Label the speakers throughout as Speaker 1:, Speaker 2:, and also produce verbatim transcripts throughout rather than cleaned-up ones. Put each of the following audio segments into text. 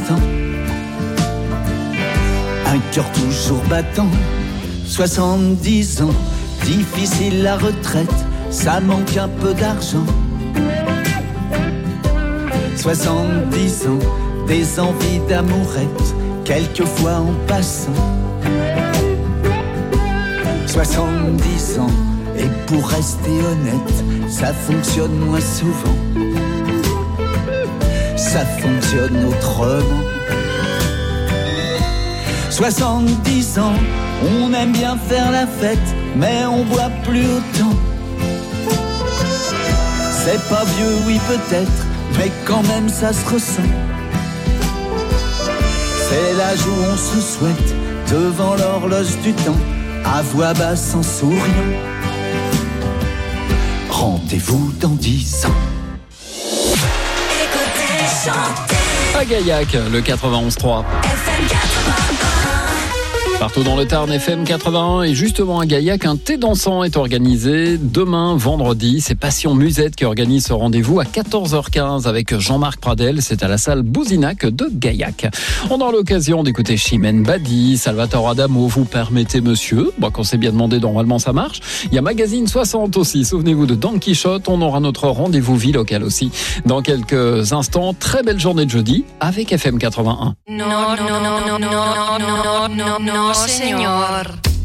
Speaker 1: instant. Un cœur toujours battant, soixante-dix ans, difficile la retraite, ça manque un peu d'argent. Soixante-dix ans, des envies d'amourette, quelquefois en passant. Soixante-dix ans, et pour rester honnête, ça fonctionne moins souvent. Ça fonctionne autrement. Soixante-dix ans, on aime bien faire la fête, mais on boit plus autant. C'est pas vieux, oui peut-être, mais quand même ça se ressent. C'est l'âge où on se souhaite, devant l'horloge du temps, à voix basse en souriant. Rendez-vous dans dix ans.
Speaker 2: Écoutez, chantez.
Speaker 3: À Gaillac, le quatre-vingt-onze trois.
Speaker 2: F M quatre-vingt-un.
Speaker 3: Partout dans le Tarn, F M quatre-vingt-un, et justement à Gaillac, un thé dansant est organisé demain, vendredi. C'est Passion Musette qui organise ce rendez-vous à quatorze heures quinze avec Jean-Marc Pradel. C'est à la salle Bouzinac de Gaillac. On aura l'occasion d'écouter Chimène Badi, Salvatore Adamo. Vous permettez, monsieur? Bon, quand c'est bien demandé, normalement ça marche. Il y a Magazine soixante aussi. Souvenez-vous de Don Quichotte. On aura notre rendez-vous vie locale aussi dans quelques instants. Très belle journée de jeudi avec F M quatre-vingt-un.
Speaker 2: No, no, no, no, no, no, no, no, no, señor.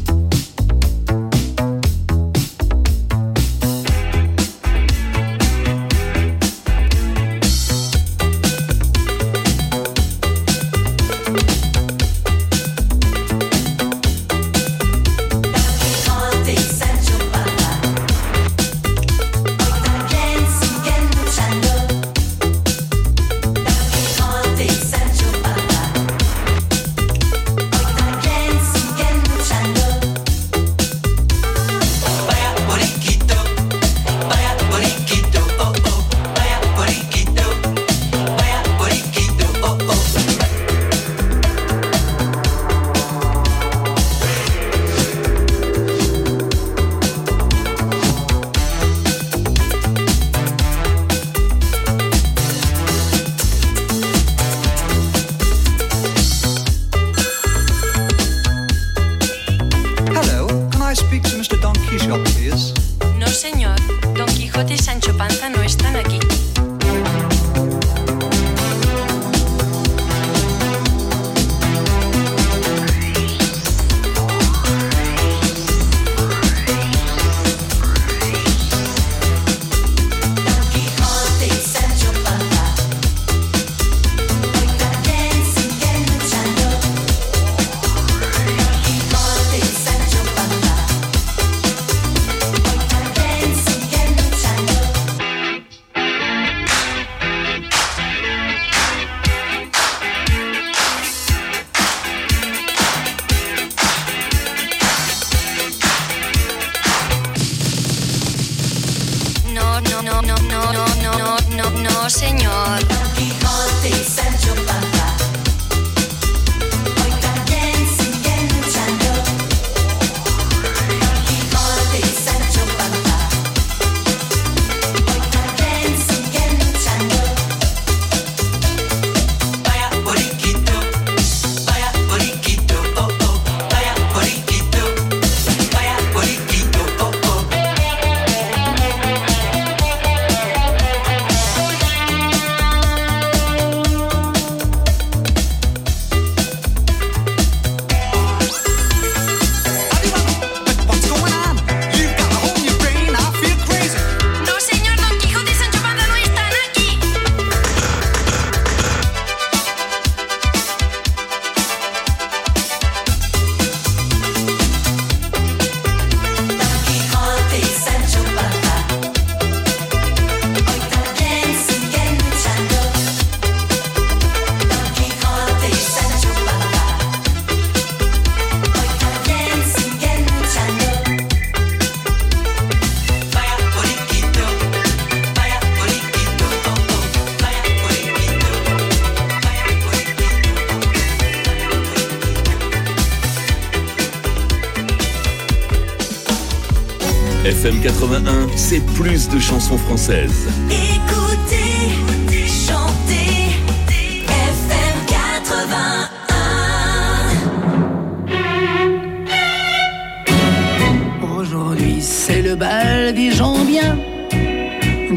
Speaker 4: F M quatre-vingt-un, c'est plus de chansons françaises.
Speaker 2: Écoutez, chantez, F M quatre-vingt-un.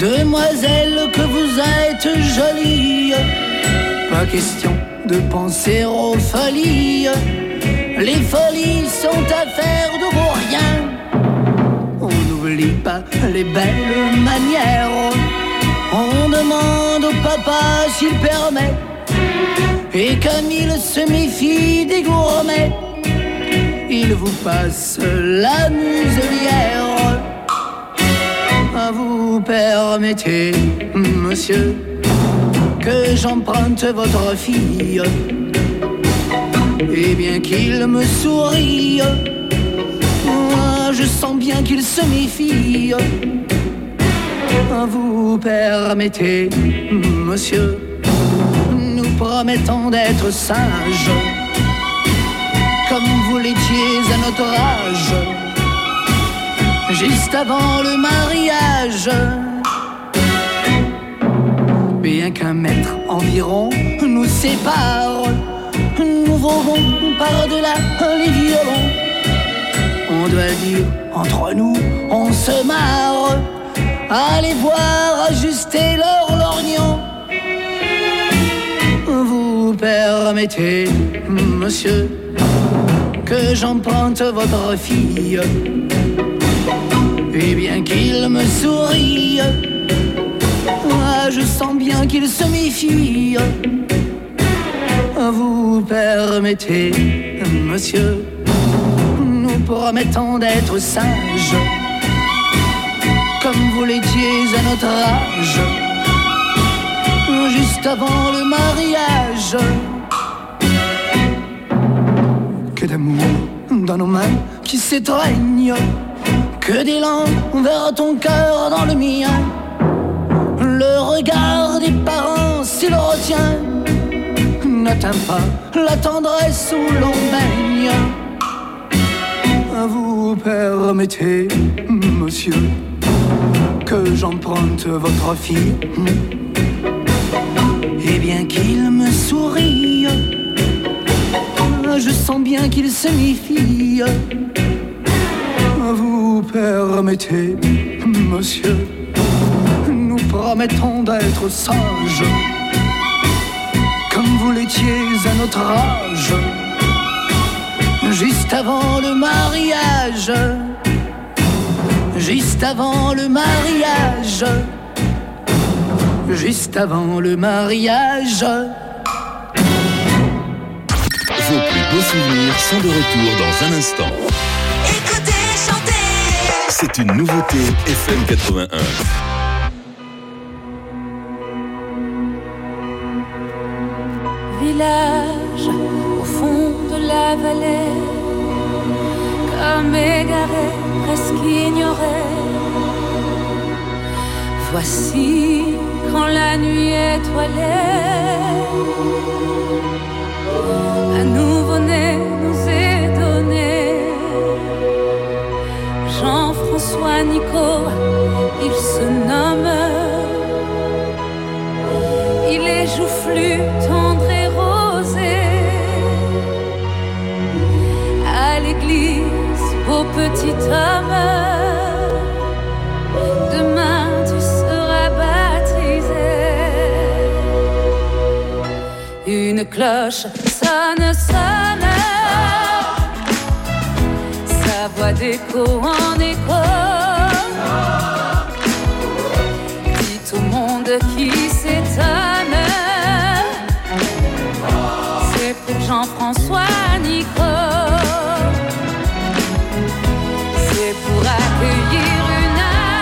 Speaker 1: Demoiselle, que vous êtes jolie, pas question de penser aux folies. Les folies sont affaires de vos riens. On n'oublie pas les belles manières. On demande au papa s'il permet. Et comme il se méfie des gourmets, il vous passe la muselière. Vous permettez, monsieur, que j'emprunte votre fille. Et bien qu'il me sourie, moi je sens bien qu'il se méfie. Vous permettez, monsieur, nous promettons d'être sages, comme vous l'étiez à notre âge, juste avant le mariage. Bien qu'un mètre environ nous sépare, nous volons par-delà les violons. On doit dire, entre nous, on se marre. Allez voir ajuster leur lorgnon. Vous permettez, monsieur, que j'emprunte votre fille. Et bien qu'il me sourie, moi je sens bien qu'il se méfie. Vous permettez, monsieur, nous promettons d'être sages, comme vous l'étiez à notre âge, juste avant le mariage. Que d'amour dans nos mains qui s'étreignent, que d'élan vers ton cœur dans le mien. Le regard des parents, s'il retient, n'atteint pas la tendresse où l'on baigne. Vous permettez, monsieur, que j'emprunte votre fille. Et bien qu'il me sourie, je sens bien qu'il se méfie. Vous permettez, monsieur, nous promettons d'être sages, comme vous l'étiez à notre âge, juste avant le mariage. Juste avant le mariage. Juste avant le mariage.
Speaker 4: Vos plus beaux souvenirs sont de retour dans un instant.
Speaker 2: Écoutez, chantez.
Speaker 4: C'est une nouveauté F M quatre-vingt-un.
Speaker 5: Village au fond de la vallée, comme égaré, presque ignoré. Voici quand la nuit étoilée, un nouveau-né nous est donné. Jean-François Nico, il se nomme. Il est joufflu, tendre et rosé. À l'église, beau petit homme, demain tu seras baptisé. Une cloche sonne, sonne, sa voix d'écho en écho. Dit au monde qui s'étonne, c'est pour Jean-François Nico. C'est pour accueillir une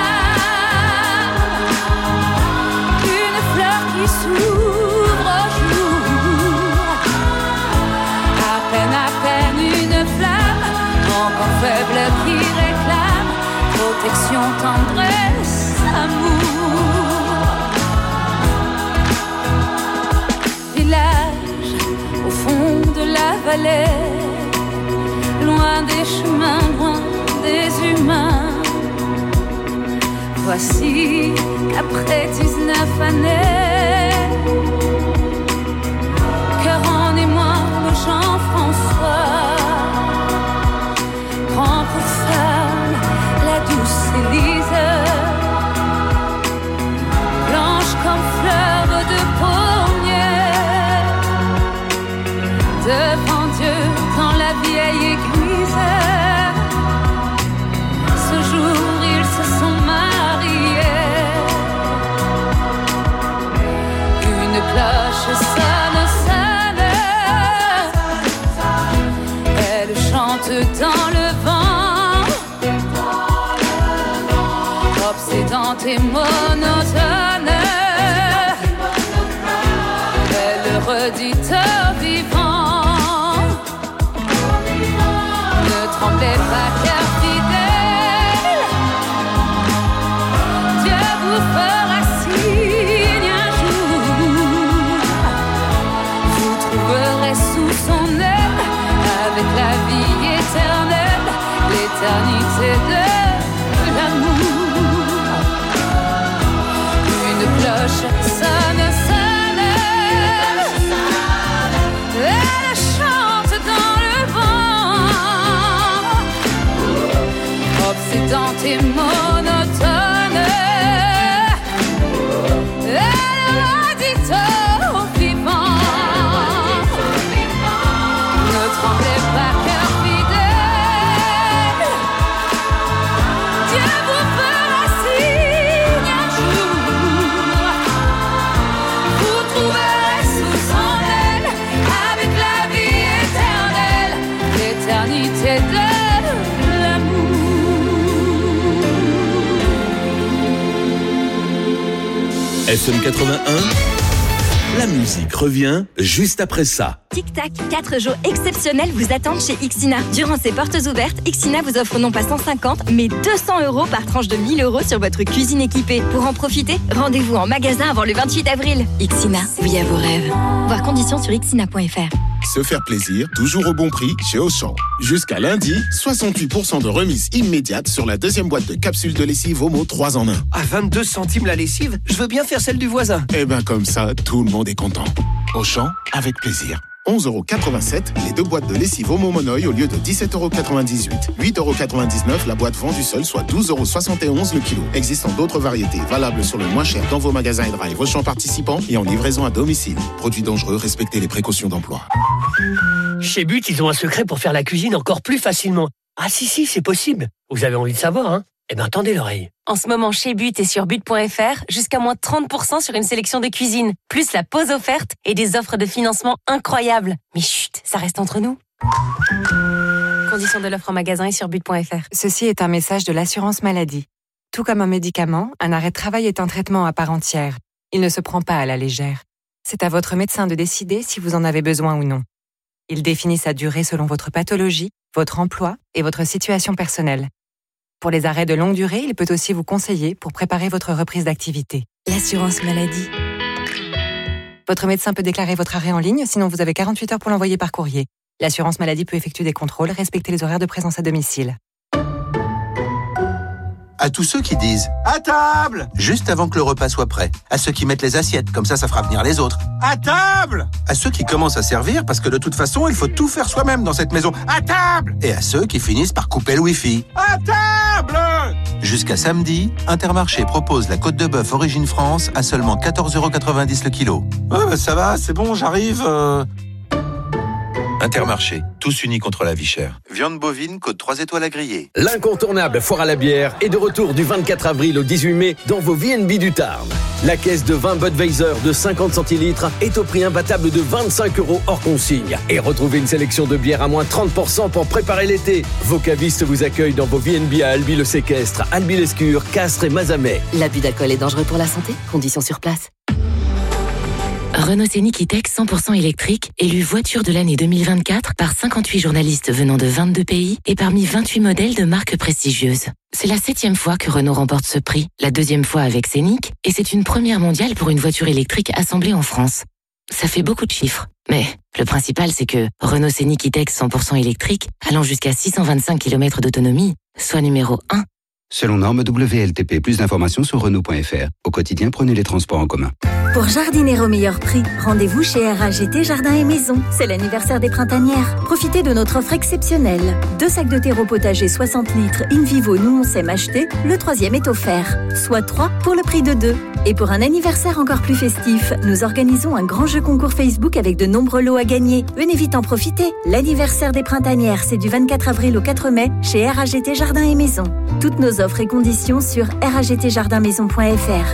Speaker 5: âme, une fleur qui s'ouvre au jour. À peine, à peine une flamme, encore faible qui réclame protection, tendresse, amour. Village au fond de la vallée, loin des chemins, loin des humains. Voici qu'après dix-neuf années, cœur en émoi, le Jean-François prend pour femme la douce Élise. devant Dieu dans la vieille église. Ce jour, ils se sont mariés. Une cloche sonne, sonne. Elle chante dans le vent, obsédante et monotone. Elle redit au vivant: ne tremblez pas, cœur fidèle, Dieu vous fera signe un jour. Vous trouverez sous son aile, avec la vie éternelle, l'éternité de l'amour. Une cloche sonne, sonne. Elle chante dans le vent, obsédante et monotone. Elle redit au vivant: ne tremblez pas, cœur fidèle, Dieu vous fera signe un jour. Vous trouverez sous son aile, avec la vie éternelle, l'éternité de l'amour.
Speaker 4: F M quatre-vingt-un, la musique revient juste après ça.
Speaker 6: Tic-tac, quatre jours exceptionnels vous attendent chez Ixina. Durant ces portes ouvertes, Ixina vous offre non pas cent cinquante, mais deux cents euros par tranche de mille euros sur votre cuisine équipée. Pour en profiter, rendez-vous en magasin avant le vingt-huit avril. Ixina, oui à vos rêves. Voir conditions sur ixina point f r.
Speaker 7: Se faire plaisir, toujours au bon prix chez Auchan. Jusqu'à lundi, soixante-huit pour cent de remise immédiate sur la deuxième boîte de capsules de lessive Omo trois en un.
Speaker 8: À vingt-deux centimes la lessive, je veux bien faire celle du voisin.
Speaker 7: Eh ben comme ça, tout le monde est content. Auchan, avec plaisir. onze euros quatre-vingt-sept, les deux boîtes de lessive Omo Monoï au lieu de dix-sept euros quatre-vingt-dix-huit. huit euros quatre-vingt-dix-neuf la boîte vendue seule, soit douze euros soixante et onze le kilo. Existant d'autres variétés, valables sur le moins cher dans vos magasins et drive Auchan participants et en livraison à domicile. Produits dangereux, respectez les précautions d'emploi.
Speaker 8: Chez But, ils ont un secret pour faire la cuisine encore plus facilement. Ah si, si, c'est possible. Vous avez envie de savoir, hein? Eh ben, tendez l'oreille.
Speaker 9: En ce moment, chez But et sur but point f r, jusqu'à moins trente pour cent sur une sélection de cuisine, plus la pause offerte et des offres de financement incroyables. Mais chut, ça reste entre nous. Conditions de l'offre en magasin et sur but point f r.
Speaker 10: Ceci est un message de l'assurance maladie. Tout comme un médicament, un arrêt de travail est un traitement à part entière. Il ne se prend pas à la légère. C'est à votre médecin de décider si vous en avez besoin ou non. Il définit sa durée selon votre pathologie, votre emploi et votre situation personnelle. Pour les arrêts de longue durée, il peut aussi vous conseiller pour préparer votre reprise d'activité. L'assurance maladie. Votre médecin peut déclarer votre arrêt en ligne, sinon vous avez quarante-huit heures pour l'envoyer par courrier. L'assurance maladie peut effectuer des contrôles, respecter les horaires de présence à domicile.
Speaker 11: À tous ceux qui disent « À table !» juste avant que le repas soit prêt. À ceux qui mettent les assiettes, comme ça, ça fera venir les autres. « À table !» À ceux qui commencent à servir, parce que de toute façon, il faut tout faire soi-même dans cette maison. « À table !» Et à ceux qui finissent par couper le Wi-Fi. « À table !» Jusqu'à samedi, Intermarché propose la côte de bœuf Origine France à seulement quatorze euros quatre-vingt-dix le kilo. « Ouais, bah ça va, c'est bon, j'arrive... Euh... » Intermarché, tous unis contre la vie chère. Viande bovine, côte trois étoiles à griller.
Speaker 12: L'incontournable foire à la bière est de retour du vingt-quatre avril au dix-huit mai dans vos V N B du Tarn. La caisse de vin Budweiser de cinquante centilitres est au prix imbattable de vingt-cinq euros hors consigne. Et retrouvez une sélection de bières à moins trente pour cent pour préparer l'été. Vos cavistes vous accueillent dans vos V N B à Albi-le-Séquestre, Albi-l'Escure, Castres et Mazamet.
Speaker 6: L'abus d'alcool est dangereux pour la santé. Conditions sur place.
Speaker 13: Renault Scénic E-Tech cent pour cent électrique, élu voiture de l'année deux mille vingt-quatre par cinquante-huit journalistes venant de vingt-deux pays et parmi vingt-huit modèles de marques prestigieuses. C'est la septième fois que Renault remporte ce prix, la deuxième fois avec Scénic, et c'est une première mondiale pour une voiture électrique assemblée en France. Ça fait beaucoup de chiffres, mais le principal c'est que Renault Scénic E-Tech cent pour cent électrique, allant jusqu'à six cent vingt-cinq kilomètres d'autonomie, soit numéro un.
Speaker 14: Selon norme W L T P, plus d'informations sur Renault point F R. Au quotidien, prenez les transports en commun. Pour jardiner au meilleur prix, rendez-vous chez R A G T Jardin et Maison. C'est l'anniversaire des printanières. Profitez de notre offre exceptionnelle. Deux sacs de terreau potager soixante litres in vivo Nous on sait acheter. Le troisième est offert. Soit trois pour le prix de deux. Et pour un anniversaire encore plus festif, nous organisons un grand jeu concours Facebook avec de nombreux lots à gagner. Venez vite en profiter. L'anniversaire des printanières, c'est du vingt-quatre avril au quatre mai chez R A G T Jardin et Maison. Toutes nos offres et conditions sur r a g t jardin maison point f r.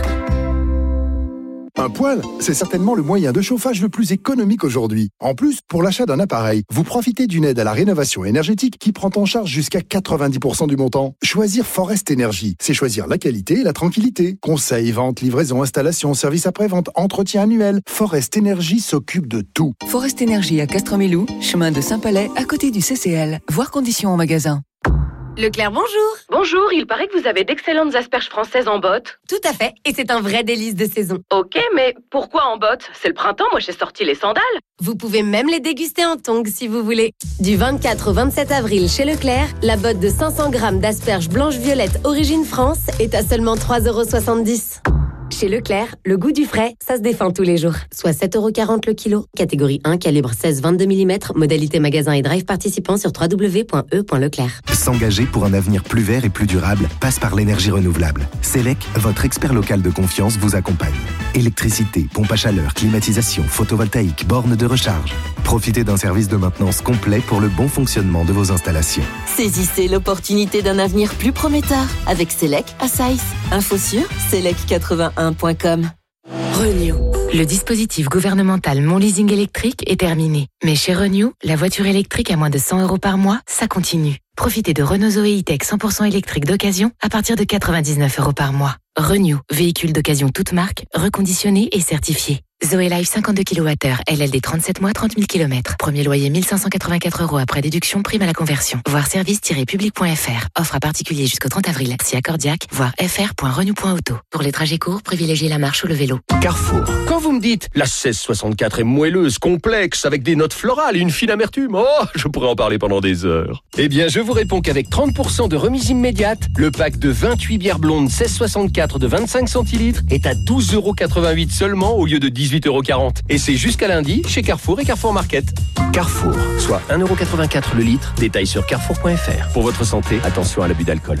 Speaker 15: Un poêle, c'est certainement le moyen de chauffage le plus économique aujourd'hui. En plus, pour l'achat d'un appareil, vous profitez d'une aide à la rénovation énergétique qui prend en charge jusqu'à quatre-vingt-dix pour cent du montant. Choisir Forest Energy, c'est choisir la qualité et la tranquillité. Conseils, vente, livraison, installation, service après-vente, entretien annuel. Forest Energy s'occupe de tout.
Speaker 16: Forest Energy à Castremelou, chemin de Saint-Palais, à côté du C C L. Voir conditions en magasin.
Speaker 9: Leclerc, bonjour.
Speaker 17: Bonjour, il paraît que vous avez d'excellentes asperges françaises en botte.
Speaker 9: Tout à fait, et c'est un vrai délice de saison.
Speaker 17: Ok, mais pourquoi en botte? C'est le printemps, moi j'ai sorti les sandales.
Speaker 9: Vous pouvez même les déguster en tongs si vous voulez. Du vingt-quatre au vingt-sept avril chez Leclerc, la botte de cinq cents grammes d'asperges blanches-violettes origine France est à seulement trois euros soixante-dix. Chez Leclerc, le goût du frais, ça se défend tous les jours. Soit sept euros quarante le kilo. Catégorie un, calibre seize vingt-deux millimètres. Modalité magasin et drive participant sur w w w point e point leclerc.
Speaker 18: S'engager pour un avenir plus vert et plus durable passe par l'énergie renouvelable. Selec, votre expert local de confiance, vous accompagne. Électricité, pompe à chaleur, climatisation, photovoltaïque, bornes de recharge. Profitez d'un service de maintenance complet pour le bon fonctionnement de vos installations.
Speaker 19: Saisissez l'opportunité d'un avenir plus prometteur avec Selec à Saïs. Info sur selec quatre-vingt-un point com.
Speaker 13: Renew. Le dispositif gouvernemental Mon Leasing électrique est terminé. Mais chez Renew, la voiture électrique à moins de cent euros par mois, ça continue. Profitez de Renault Zoé E-Tech cent pour cent électrique d'occasion à partir de quatre-vingt-dix-neuf euros par mois. Renew, véhicule d'occasion toute marque, reconditionné et certifié. Zoé Life cinquante-deux kilowattheures, L L D trente-sept mois, trente mille kilomètres. Premier loyer mille cinq cent quatre-vingt-quatre euros après déduction, prime à la conversion. Voir service tiret public point f r. Offre à particulier jusqu'au trente avril. Si accordiaque, voir f r point renew point auto. Pour les trajets courts, privilégiez la marche ou le vélo.
Speaker 20: Carrefour. Quand vous me dites la seize soixante-quatre est moelleuse, complexe, avec des notes florales et une fine amertume, oh, je pourrais en parler pendant des heures. Eh bien, je vous réponds qu'avec trente pour cent de remise immédiate, le pack de vingt-huit bières blondes seize soixante-quatre de vingt-cinq centilitres est à douze euros quatre-vingt-huit seulement au lieu de dix-huit euros quarante. Et c'est jusqu'à lundi chez Carrefour et Carrefour Market. Carrefour, soit un euro quatre-vingt-quatre le litre. Détail sur carrefour point f r. Pour votre santé, attention à l'abus d'alcool.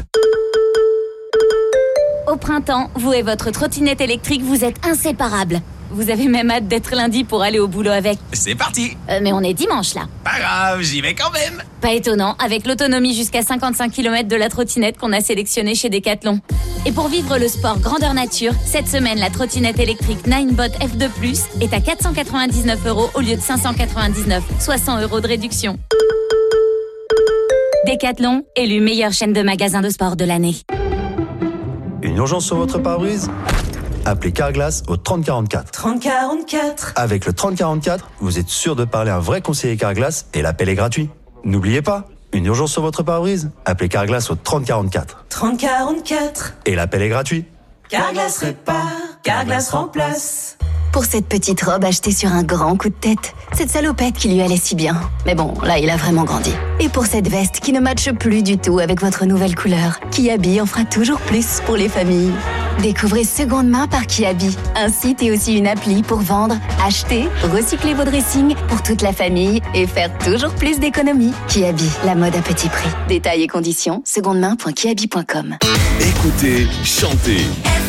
Speaker 21: Au printemps, vous et votre trottinette électrique, vous êtes inséparables. Vous avez même hâte d'être lundi pour aller au boulot avec.
Speaker 22: C'est parti.
Speaker 21: Euh, mais on est dimanche là.
Speaker 22: Pas grave, j'y vais quand même.
Speaker 21: Pas étonnant, avec l'autonomie jusqu'à cinquante-cinq kilomètres de la trottinette qu'on a sélectionnée chez Decathlon. Et pour vivre le sport grandeur nature, cette semaine, la trottinette électrique Ninebot F deux plus est à quatre cent quatre-vingt-dix-neuf euros au lieu de cinq cent quatre-vingt-dix-neuf, soit cent euros de réduction. Decathlon, élu meilleure chaîne de magasins de sport de l'année.
Speaker 23: Une urgence sur votre pare-brise ? Appelez Carglass au trente quarante-quatre.
Speaker 24: trente quarante-quatre.
Speaker 23: Avec le trente quarante-quatre, vous êtes sûr de parler à un vrai conseiller Carglass et l'appel est gratuit. N'oubliez pas, une urgence sur votre pare-brise ? Appelez Carglass au trente quarante-quatre.
Speaker 24: trente quarante-quatre.
Speaker 23: Et l'appel est gratuit.
Speaker 24: Carglass répare, Carglass remplace.
Speaker 25: Pour cette petite robe achetée sur un grand coup de tête, cette salopette qui lui allait si bien. Mais bon, là, il a vraiment grandi. Et pour cette veste qui ne matche plus du tout avec votre nouvelle couleur, Kiabi en fera toujours plus pour les familles. Découvrez Seconde Main par Kiabi, un site et aussi une appli pour vendre, acheter, recycler vos dressings pour toute la famille et faire toujours plus d'économies. Kiabi, la mode à petit prix. Détails et conditions, seconde main point kiabi point com.
Speaker 4: Écoutez, chantez.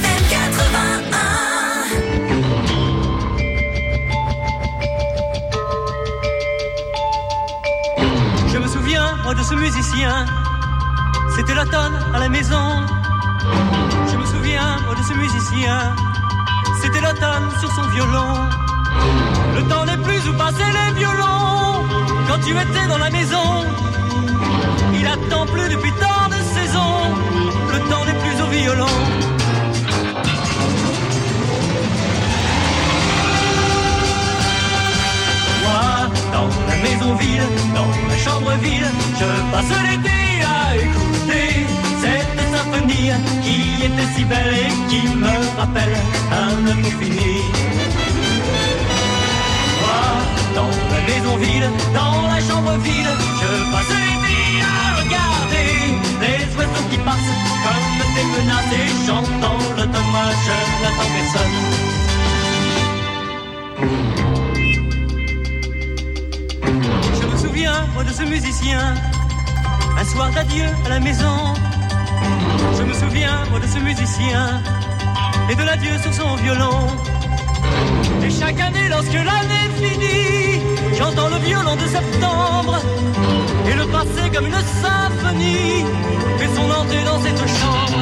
Speaker 26: Je me souviens, moi, de ce musicien. C'était l'automne à la maison. Je me souviens, moi, de ce musicien. C'était l'automne sur son violon. Le temps n'est plus où passer les violons. Quand tu étais dans la maison, il attend plus depuis tant de saisons. Le temps n'est plus au violon. Moi, dans la maison vide, dans la chambre vide, je passe l'été à écouter cette symphonie qui était si belle et qui me rappelle un amour fini. Moi, dans la maison vide, dans la chambre vide, je passe l'été à regarder les oiseaux qui passent comme des menaces et chantant l'automne, moi je n'attends personne. Je me souviens, moi, de ce musicien, un soir d'adieu à la maison. Je me souviens, moi, de ce musicien, et de l'adieu sur son violon. Et chaque année, lorsque l'année finit, j'entends le violon de septembre, et le passé comme une symphonie fait son entrée dans cette chambre.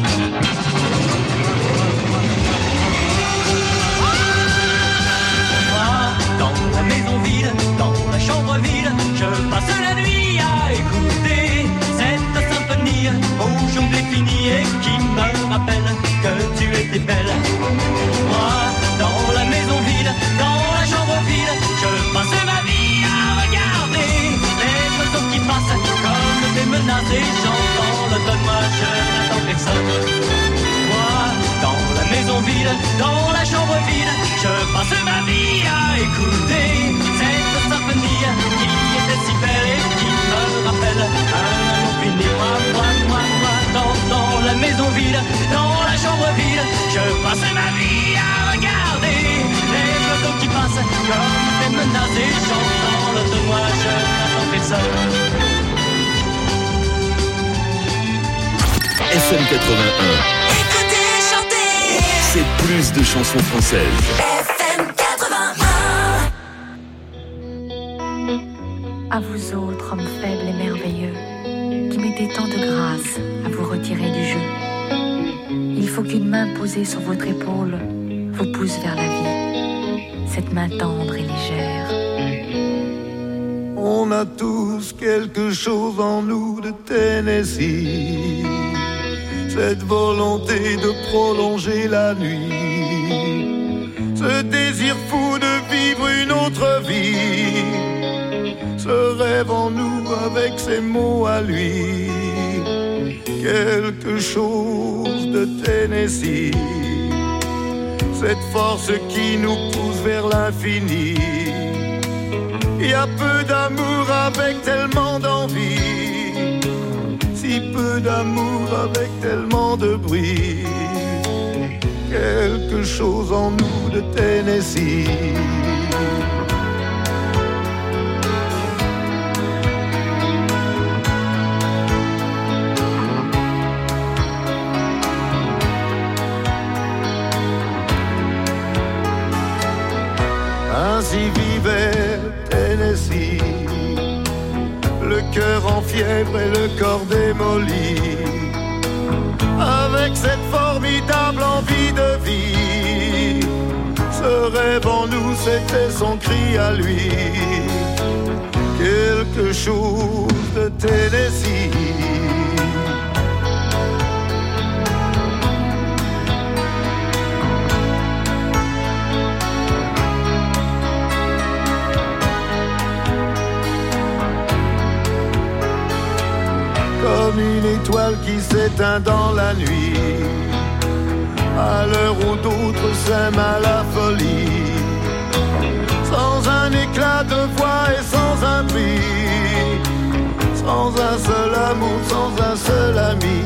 Speaker 26: Dans la maison vide, dans la chambre vide, je passe la nuit à écouter cette symphonie aujourd'hui finie et qui me rappelle que tu étais belle. Moi, dans la maison vide, dans la chambre vide, je passe ma vie à regarder les oiseaux qui passent comme des menaces et j'entends l'automne, moi je n'attends personne. Moi, dans la maison vide, dans la chambre vide, je passe ma vie à écouter cette symphonie qui était si belle et qui me rappelle un amour fini. Moi, moi, moi, moi, dans, dans la maison vide, dans la chambre vide, je passe ma vie à regarder les oiseaux qui passent comme des menaces et j'entends l'automne, moi je n'attends personne.
Speaker 4: F M quatre-vingt-un.
Speaker 24: Écoutez, chantez.
Speaker 4: C'est plus de chansons françaises.
Speaker 24: F M quatre-vingt-un.
Speaker 1: À vous autres, hommes faibles et merveilleux, qui mettez tant de grâce à vous retirer du jeu. Il faut qu'une main posée sur votre épaule vous pousse vers la vie, cette main tendre et légère.
Speaker 2: On a tous quelque chose en nous de Tennessee, cette volonté de prolonger la nuit, ce désir fou de vivre une autre vie, ce rêve en nous avec ses mots à lui, quelque chose de Tennessee, cette force qui nous pousse vers l'infini. Il y a peu d'amour avec tellement d'envie, si peu d'amour avec tellement de bruit, quelque chose en nous de Tennessee. Ainsi vivait Tennessee, le cœur en fièvre et le corps démoli, avec cette formidable envie de vie. Ce rêve en nous, c'était son cri à lui, quelque chose de Tennessee. Comme une étoile qui s'éteint dans la nuit, à l'heure où d'autres s'aiment à la folie, sans un éclat de voix et sans un bruit, sans un seul amour, sans un seul ami,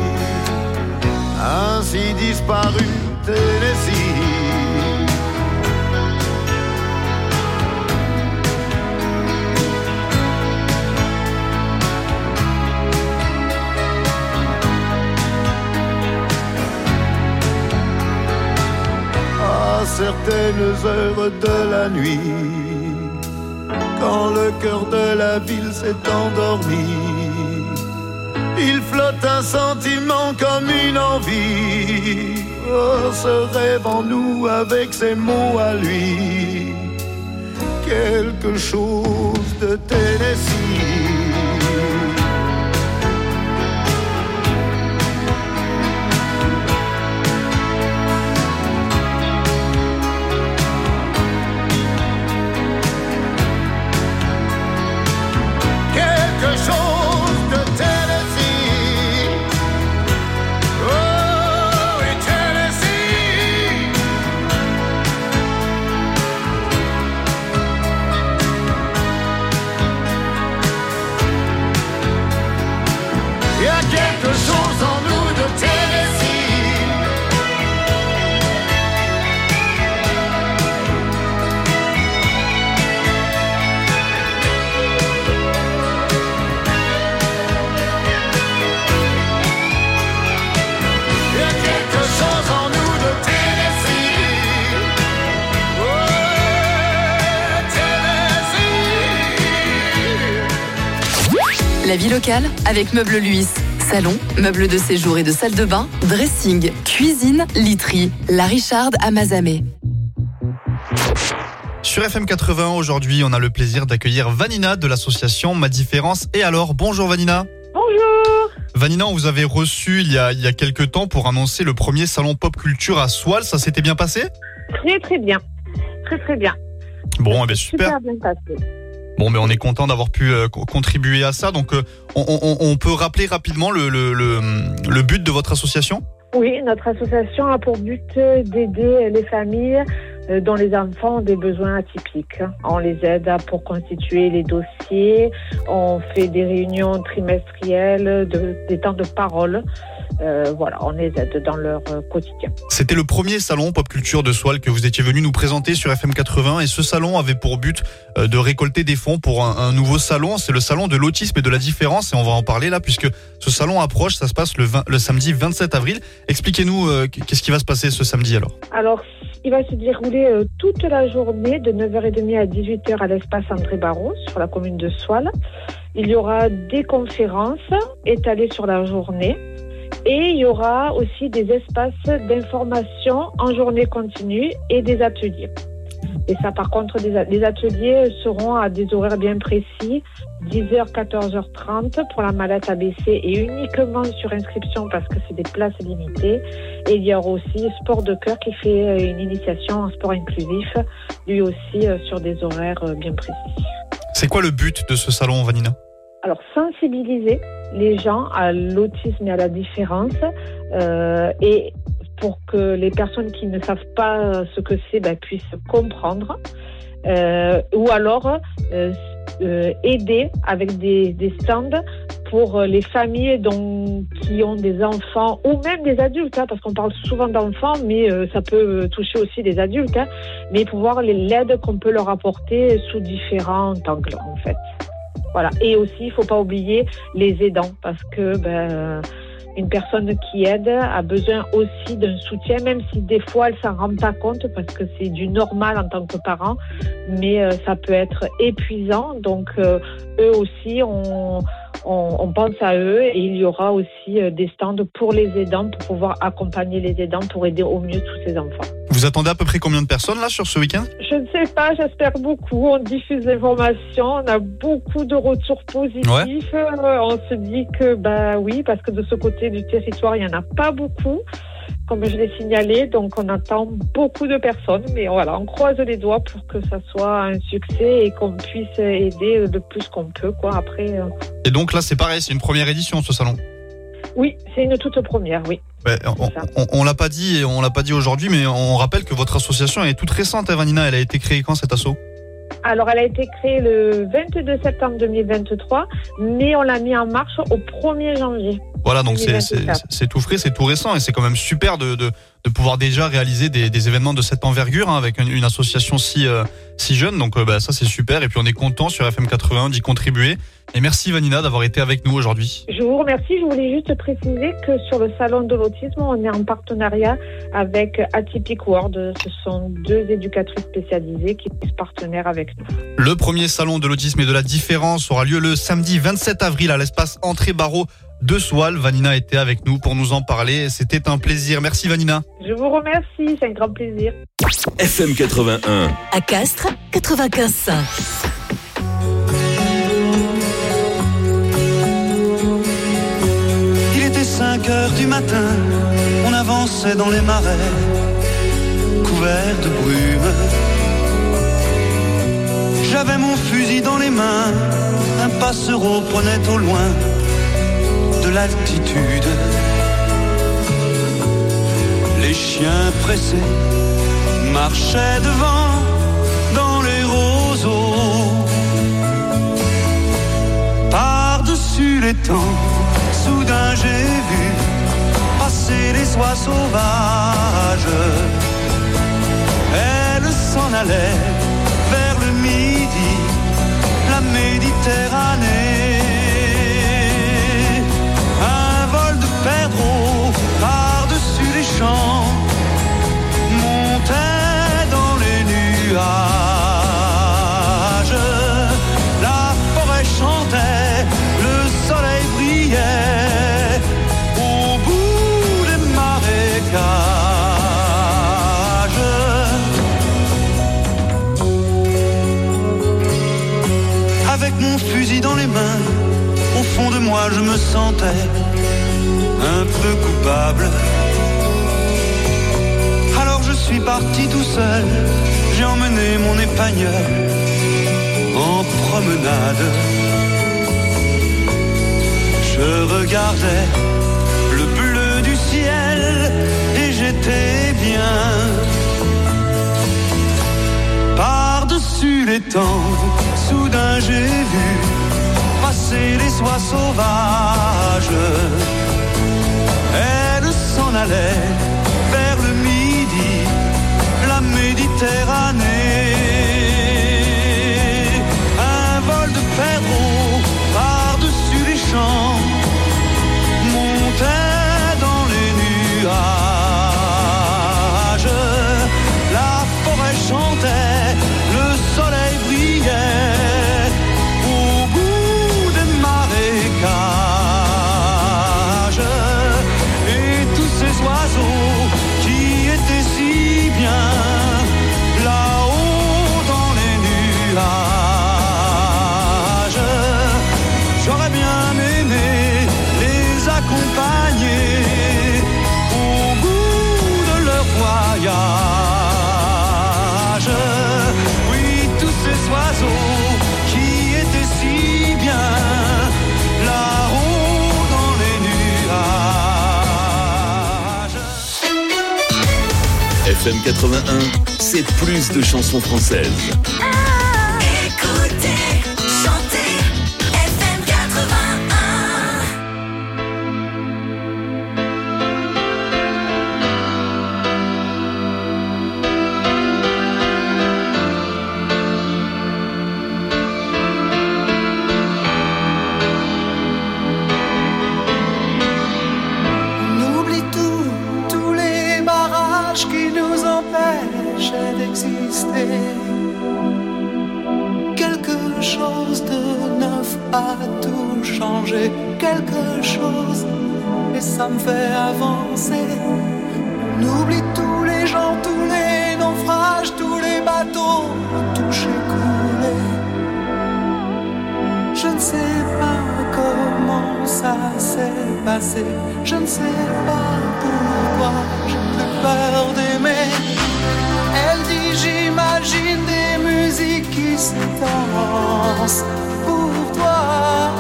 Speaker 2: ainsi disparu Tennessee. Certaines heures de la nuit, quand le cœur de la ville s'est endormi, il flotte un sentiment comme une envie. Oh, ce rêve en nous avec ses mots à lui, quelque chose de Tennessee.
Speaker 16: la vie locale avec Meubles Luis. Salon, meubles de séjour et de salle de bain, dressing, cuisine, literie. La Richarde à Mazamet.
Speaker 3: Sur F M quatre-vingt-un, aujourd'hui, on a le plaisir d'accueillir Vanina de l'association Ma Différence. Et alors, bonjour Vanina.
Speaker 5: Bonjour.
Speaker 3: Vanina, on vous avait reçu il y a, il y a quelques temps pour annoncer le premier salon pop culture à Soile. Ça s'était bien passé ?
Speaker 5: Très très bien. Très très bien.
Speaker 3: Bon, eh bien, super.
Speaker 5: Super bien passé.
Speaker 3: Bon, mais on est content d'avoir pu euh, contribuer à ça. Donc, euh, on, on, on peut rappeler rapidement le, le, le, le but de votre association ?
Speaker 5: Oui, notre association a pour but d'aider les familles dont les enfants ont des besoins atypiques. On les aide pour constituer les dossiers, on fait des réunions trimestrielles, de, des temps de parole. Euh, voilà, on les aide dans leur quotidien.
Speaker 3: C'était le premier salon pop culture de Soile que vous étiez venu nous présenter sur F M quatre-vingt et ce salon avait pour but de récolter des fonds pour un, un nouveau salon. C'est le salon de l'autisme et de la différence et on va en parler là puisque ce salon approche. Ça se passe le, vingt, le samedi vingt-sept avril. Expliquez-nous euh, qu'est-ce qui va se passer ce samedi alors.
Speaker 5: Alors, il va se dérouler euh, toute la journée de neuf heures trente à dix-huit heures à l'espace André Barrault sur la commune de Soile. Il y aura des conférences étalées sur la journée. Et il y aura aussi des espaces d'information en journée continue et des ateliers. Et ça, par contre, les ateliers seront à des horaires bien précis, dix heures, quatorze heures trente pour la mallette A B C et uniquement sur inscription parce que c'est des places limitées. Et il y aura aussi Sport de Cœur qui fait une initiation en sport inclusif, lui aussi sur des horaires bien précis.
Speaker 3: C'est quoi le but de ce salon, Vanina ?
Speaker 5: Alors, sensibiliser les gens à l'autisme et à la différence euh, et pour que les personnes qui ne savent pas ce que c'est ben, puissent comprendre euh, ou alors euh, euh, aider avec des, des stands pour les familles dont, qui ont des enfants ou même des adultes, hein, parce qu'on parle souvent d'enfants, mais euh, ça peut toucher aussi des adultes, hein, mais pour voir les, l'aide qu'on peut leur apporter sous différents angles en fait. Voilà. Et aussi, il ne faut pas oublier les aidants parce que ben, une personne qui aide a besoin aussi d'un soutien, même si des fois elle ne s'en rend pas compte parce que c'est du normal en tant que parent, mais euh, ça peut être épuisant. Donc, euh, eux aussi, on, on, on pense à eux et il y aura aussi euh, des stands pour les aidants pour pouvoir accompagner les aidants pour aider au mieux tous ces enfants.
Speaker 3: Vous attendez à peu près combien de personnes là sur ce week-end ?
Speaker 5: Je ne sais pas, j'espère beaucoup. On diffuse l'information, on a beaucoup de retours positifs. Ouais. Euh, on se dit que bah oui, parce que de ce côté du territoire, il n'y en a pas beaucoup, comme je l'ai signalé. Donc on attend beaucoup de personnes, mais voilà, on croise les doigts pour que ça soit un succès et qu'on puisse aider le plus qu'on peut, quoi. Après. Euh...
Speaker 3: Et donc là, c'est pareil, c'est une première édition ce salon.
Speaker 5: Oui, c'est une toute première, oui.
Speaker 3: Ouais, on, on, on l'a pas dit et on l'a pas dit aujourd'hui, mais on rappelle que votre association est toute récente, hein, Vanina. Elle a été créée quand cette asso ?
Speaker 5: Alors, elle a été créée le vingt-deux septembre deux mille vingt-trois, mais on l'a mis en marche au premier janvier.
Speaker 3: Voilà, donc c'est, c'est, c'est tout frais, c'est tout récent et c'est quand même super de, de, de pouvoir déjà réaliser des, des événements de cette envergure hein, avec une, une association si, euh, si jeune. Donc euh, bah, ça, c'est super. Et puis on est content sur F M quatre-vingt-un d'y contribuer. Et merci Vanina d'avoir été avec nous aujourd'hui.
Speaker 5: Je vous remercie. Je voulais juste préciser que sur le salon de l'autisme, on est en partenariat avec Atypic World. Ce sont deux éducatrices spécialisées qui sont partenaires avec nous.
Speaker 3: Le premier salon de l'autisme et de la différence aura lieu le samedi vingt-sept avril à l'espace André Barrault de Soile. Vanina était avec nous pour nous en parler. C'était un plaisir. Merci Vanina.
Speaker 5: Je vous remercie. C'est un grand plaisir.
Speaker 4: F M quatre-vingt-un.
Speaker 16: À Castres, quatre-vingt-quinze cinq.
Speaker 7: cinq heures du matin, on avançait dans les marais, couverts de brume. J'avais mon fusil dans les mains, un passereau prenait au loin de l'altitude. Les chiens pressés marchaient devant dans les roseaux. Par-dessus les temps, soudain j'ai vu passer les soies sauvages. Elles s'en allaient vers le midi, la Méditerranée. Un vol de perdreaux par-dessus les champs montait dans les nuages. La forêt chantait, le avec mon fusil dans les mains. Au fond de moi je me sentais un peu coupable. Alors je suis parti tout seul, j'ai emmené mon épagneur en promenade. Je regardais le bleu du ciel et j'étais bien. Par-dessus les temps, soudain j'ai vu passer les oies sauvages. Elles s'en allaient vers le midi, la Méditerranée. Un vol de perdreaux par-dessus les champs montait dans les nuages. La forêt chantait, le soleil brillait au bout des marécages. Et tous ces oiseaux qui étaient si bien là-haut dans les nuages. J'aurais bien aimé les accompagner au bout de leur voyage. Oui, tous ces oiseaux qui étaient si bien là-haut dans les nuages.
Speaker 4: F M quatre-vingt-un, c'est plus de chansons françaises.
Speaker 24: Écoutez, chantez, F M quatre-vingt-un.
Speaker 6: On oublie tout, tous les barrages qui nous empêchent d'exister. Quelque chose de neuf a tout changé, quelque chose, et ça me fait avancer. On oublie tous les gens, tous les naufrages, tous les bateaux touchés, coulés. Je ne sais pas comment ça s'est passé, je ne sais pas pourquoi j'ai plus peur d'aimer. Elle dit j'imagine des musiques qui se dansent pour toi.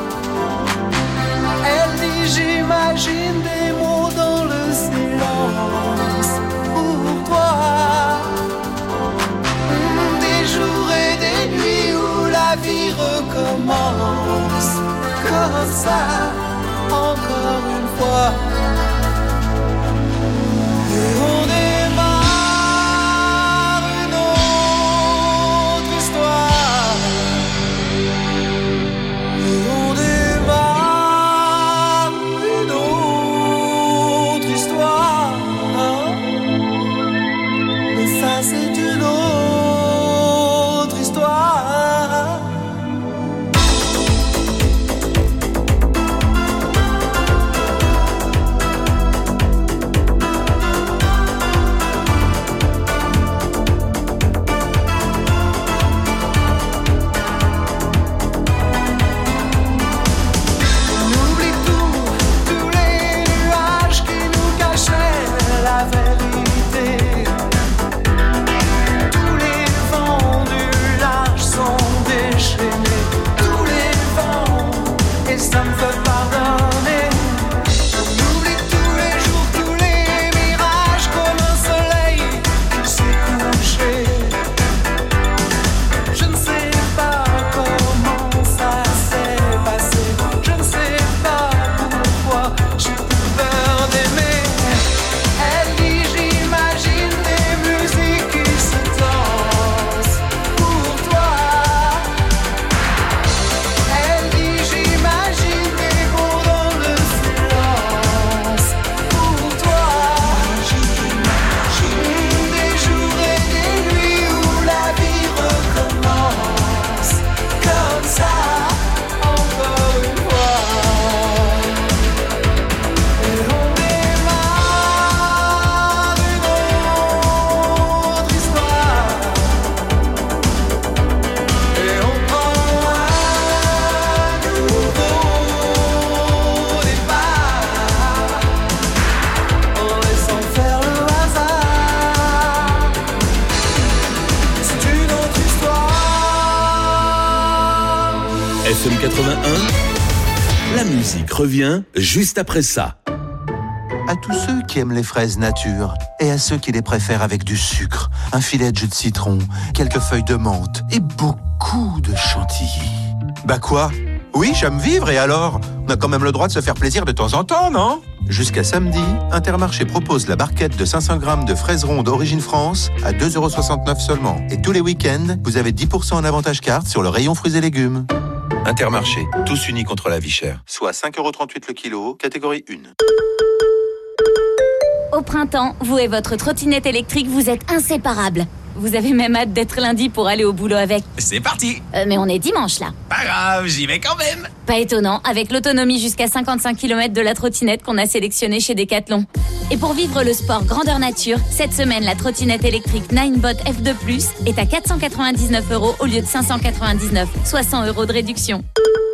Speaker 6: Elle dit j'imagine des mots dans le silence pour toi. Des jours et des nuits où la vie recommence comme ça, encore une fois. Et on démarre une autre histoire. Et on démarre une autre histoire. Mais ça c'est une autre histoire.
Speaker 4: F M quatre-vingt-un, la musique revient juste après ça.
Speaker 8: À tous ceux qui aiment les fraises nature et à ceux qui les préfèrent avec du sucre, un filet de jus de citron, quelques feuilles de menthe et beaucoup de chantilly. Bah quoi ? Oui, j'aime vivre et alors ? On a quand même le droit de se faire plaisir de temps en temps, non ? Jusqu'à samedi, Intermarché propose la barquette de cinq cents grammes de fraises rondes Origine France à deux euros soixante-neuf seulement. Et tous les week-ends, vous avez dix pour cent en avantage carte sur le rayon fruits et légumes. Intermarché, tous unis contre la vie chère. Soit cinq euros trente-huit le kilo, catégorie un.
Speaker 21: Au printemps, vous et votre trottinette électrique, vous êtes inséparables. Vous avez même hâte d'être lundi pour aller au boulot avec.
Speaker 22: C'est parti.
Speaker 21: Euh, mais on est dimanche là.
Speaker 22: Pas grave, j'y vais quand même.
Speaker 21: Pas étonnant, avec l'autonomie jusqu'à cinquante-cinq kilomètres de la trottinette qu'on a sélectionnée chez Decathlon. Et pour vivre le sport grandeur nature, cette semaine, la trottinette électrique Ninebot F deux plus est à quatre cent quatre-vingt-dix-neuf euros au lieu de cinq cent quatre-vingt-dix-neuf, soit cent euros de réduction.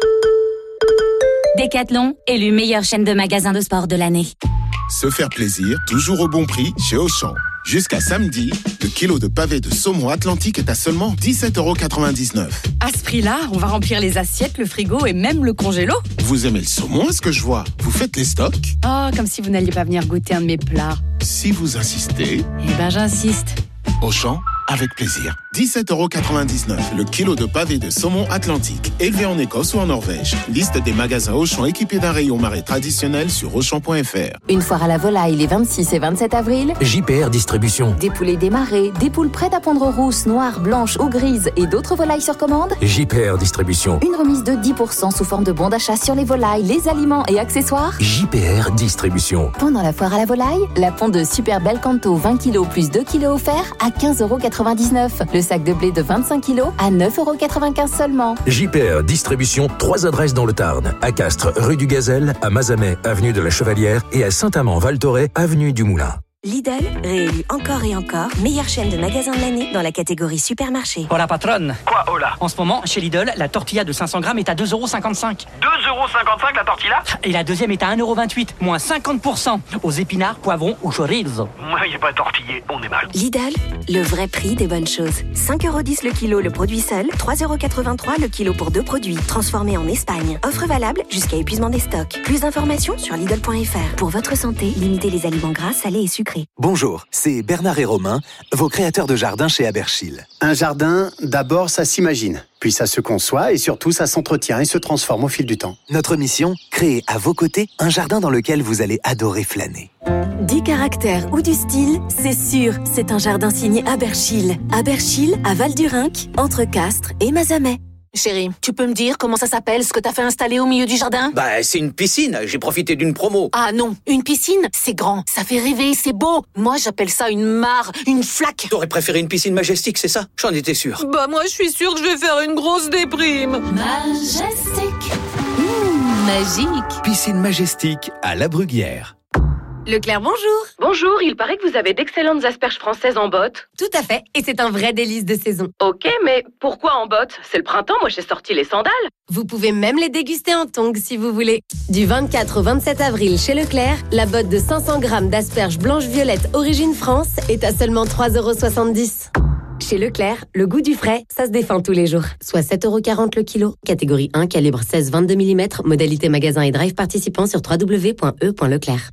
Speaker 21: Decathlon, élu meilleure chaîne de magasins de sport de l'année.
Speaker 10: Se faire plaisir, toujours au bon prix, chez Auchan. Jusqu'à samedi, le kilo de pavé de saumon Atlantique est à seulement dix-sept euros quatre-vingt-dix-neuf.
Speaker 11: À ce prix-là, on va remplir les assiettes, le frigo et même le congélo.
Speaker 10: Vous aimez le saumon, est-ce que je vois ? Vous faites les stocks ?
Speaker 11: Oh, comme si vous n'alliez pas venir goûter un de mes plats.
Speaker 10: Si vous insistez...
Speaker 11: Eh ben, j'insiste.
Speaker 10: Auchan, avec plaisir. dix-sept euros quatre-vingt-dix-neuf, le kilo de pavé de saumon Atlantique, élevé en Écosse ou en Norvège. Liste des magasins Auchan équipés d'un rayon marais traditionnel sur auchan point f r.
Speaker 12: Une foire à la volaille les vingt-six et vingt-sept avril.
Speaker 14: J P R Distribution.
Speaker 12: Des poulets démarrés, des poules prêtes à pondre rousses, noires, blanches ou grises et d'autres volailles sur commande.
Speaker 14: J P R Distribution.
Speaker 12: Une remise de dix pour cent sous forme de bons d'achat sur les volailles, les aliments et accessoires.
Speaker 14: J P R Distribution.
Speaker 12: Pendant la foire à la volaille, la ponde de Super Bel Canto vingt kilos plus deux kilos offerts à quinze euros quatre-vingt-dix-neuf. Le sac de blé de vingt-cinq kilos à neuf euros quatre-vingt-quinze seulement.
Speaker 14: J P R Distribution, trois adresses dans le Tarn. À Castres, rue du Gazelle, à Mazamet, avenue de la Chevalière et à Saint-Amand-Val-Thorey, avenue du Moulin.
Speaker 15: Lidl, réélu encore et encore, meilleure chaîne de magasins de l'année dans la catégorie supermarché.
Speaker 27: Oh la patronne.
Speaker 22: Quoi, oh là?
Speaker 27: En ce moment, chez Lidl, la tortilla de cinq cents grammes est à deux euros cinquante-cinq.
Speaker 22: deux euros cinquante-cinq la tortilla?
Speaker 27: Et la deuxième est à un euro vingt-huit, moins cinquante pour cent. Aux épinards, poivrons ou chorizo.
Speaker 22: Moi, y a pas tortillé, on est mal.
Speaker 15: Lidl, le vrai prix des bonnes choses. cinq euros dix le kilo le produit seul, trois euros quatre-vingt-trois le kilo pour deux produits, transformés en Espagne. Offre valable jusqu'à épuisement des stocks. Plus d'informations sur Lidl point f r. Pour votre santé, limitez les aliments gras, salés et sucrés.
Speaker 28: Bonjour, c'est Bernard et Romain, vos créateurs de jardin chez Aberchil.
Speaker 29: Un jardin, d'abord ça s'imagine, puis ça se conçoit et surtout ça s'entretient et se transforme au fil du temps.
Speaker 28: Notre mission, créer à vos côtés un jardin dans lequel vous allez adorer flâner.
Speaker 15: dix caractères ou du style, c'est sûr, c'est un jardin signé Aberchil. Aberchil à Val-du-Rinc, entre Castres et Mazamet.
Speaker 30: Chérie, tu peux me dire comment ça s'appelle ce que t'as fait installer au milieu du jardin?
Speaker 31: Bah, c'est une piscine, j'ai profité d'une promo.
Speaker 30: Ah non, une piscine, c'est grand, ça fait rêver, c'est beau. Moi, j'appelle ça une mare, une flaque.
Speaker 31: T'aurais préféré une piscine majestique, c'est ça? J'en étais sûr.
Speaker 30: Bah moi, je suis sûre que je vais faire une grosse déprime.
Speaker 15: Majestic.
Speaker 30: Mmh, magique.
Speaker 14: Piscine majestique à La Bruguière.
Speaker 21: Leclerc, bonjour.
Speaker 17: Bonjour, il paraît que vous avez d'excellentes asperges françaises en botte.
Speaker 21: Tout à fait, et c'est un vrai délice de saison.
Speaker 17: Ok, mais pourquoi en botte? C'est le printemps, moi j'ai sorti les sandales.
Speaker 21: Vous pouvez même les déguster en tongs si vous voulez. Du vingt-quatre au vingt-sept avril chez Leclerc, la botte de cinq cents grammes d'asperges blanches-violettes Origine France est à seulement trois euros soixante-dix. Chez Leclerc, le goût du frais, ça se défend tous les jours. Soit sept euros quarante le kilo. Catégorie un, calibre seize vingt-deux millimètres. Modalité magasin et drive participant sur w w w point e point leclerc.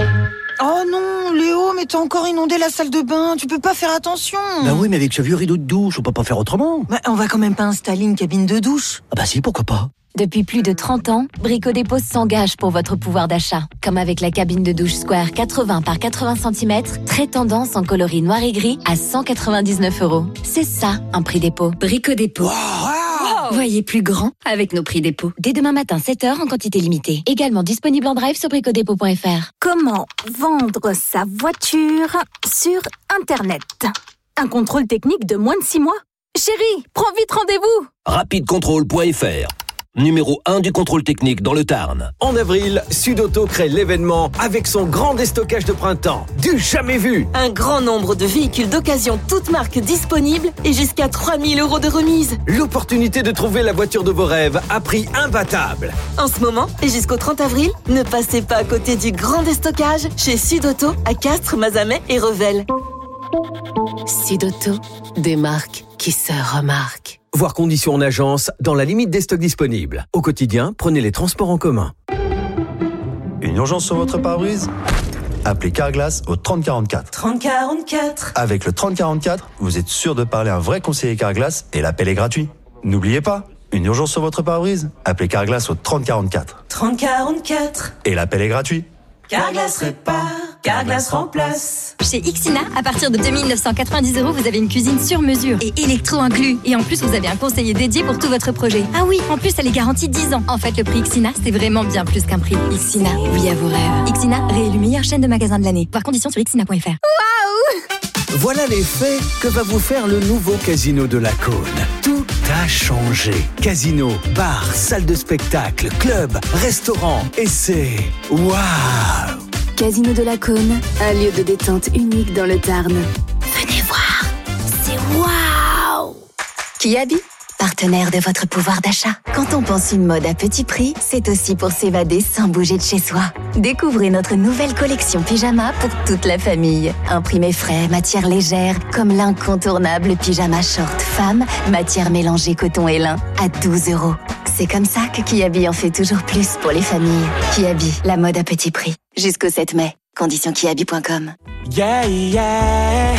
Speaker 32: Oh non, Léo, mais t'as encore inondé la salle de bain. Tu peux pas faire attention.
Speaker 33: Bah oui, mais avec ce vieux rideau de douche, on peut pas faire autrement.
Speaker 32: Bah, on va quand même pas installer une cabine de douche.
Speaker 33: Ah bah si, pourquoi pas.
Speaker 25: Depuis plus de trente ans, Brico Dépôt s'engage pour votre pouvoir d'achat. Comme avec la cabine de douche Square quatre-vingts par quatre-vingts centimètres, très tendance en coloris noir et gris à cent quatre-vingt-dix-neuf euros. C'est ça, un prix dépôt. Brico Dépôt.
Speaker 32: Wow, wow.
Speaker 25: Voyez plus grand avec nos prix dépôt. Dès demain matin, sept heures en quantité limitée. Également disponible en drive sur brico dépôt point f r.
Speaker 15: Comment vendre sa voiture sur Internet? Un contrôle technique de moins de six mois? Chérie, prends vite rendez-vous.
Speaker 14: rapide contrôle point f r. Numéro un du contrôle technique dans le Tarn. En avril, Sudauto crée l'événement avec son grand déstockage de printemps. Du jamais vu.
Speaker 15: Un grand nombre de véhicules d'occasion toutes marques disponibles et jusqu'à trois mille euros de remise.
Speaker 14: L'opportunité de trouver la voiture de vos rêves à prix imbattable.
Speaker 15: En ce moment, et jusqu'au trente avril, ne passez pas à côté du grand déstockage chez Sudauto à Castres, Mazamet et Revel.
Speaker 25: Sudauto, des marques qui se remarquent.
Speaker 14: Voir conditions en agence dans la limite des stocks disponibles. Au quotidien, prenez les transports en commun.
Speaker 1: Une urgence sur votre pare-brise ? Appelez Carglass au trente quarante-quatre.
Speaker 24: trente quarante-quatre.
Speaker 1: Avec le trente quarante-quatre, vous êtes sûr de parler à un vrai conseiller Carglass et l'appel est gratuit. N'oubliez pas, une urgence sur votre pare-brise ? Appelez Carglass au trente quarante-quatre.
Speaker 24: trente quarante-quatre.
Speaker 1: Et l'appel est gratuit.
Speaker 24: Carglass répare, Carglass remplace.
Speaker 2: Chez Ixina, à partir de deux mille neuf cent quatre-vingt-dix euros, vous avez une cuisine sur mesure et électro inclus. Et en plus, vous avez un conseiller dédié pour tout votre projet. Ah oui, en plus, elle est garantie dix ans. En fait, le prix Ixina, c'est vraiment bien plus qu'un prix. Ixina, oui à vos rêves. Ixina, réélu meilleure chaîne de magasins de l'année. Voir conditions sur ixina point f r. Waouh!
Speaker 4: Voilà l'effet que va vous faire le nouveau Casino de la Cône. Tout a changé. Casino, bar, salle de spectacle, club, restaurant, et c'est... Waouh!
Speaker 12: Casino de la Cône, un lieu de détente unique dans le Tarn. Venez voir, c'est waouh!
Speaker 25: Kiabi, partenaire de votre pouvoir d'achat. Quand on pense une mode à petit prix, c'est aussi pour s'évader sans bouger de chez soi. Découvrez notre nouvelle collection pyjama pour toute la famille. Imprimé frais, matière légère, comme l'incontournable pyjama short femme, matière mélangée coton et lin, à douze euros. C'est comme ça que Kiabi en fait toujours plus pour les familles. Kiabi, la mode à petit prix. Jusqu'au sept mai. Conditions kiabi point com.
Speaker 3: Yeah, yeah.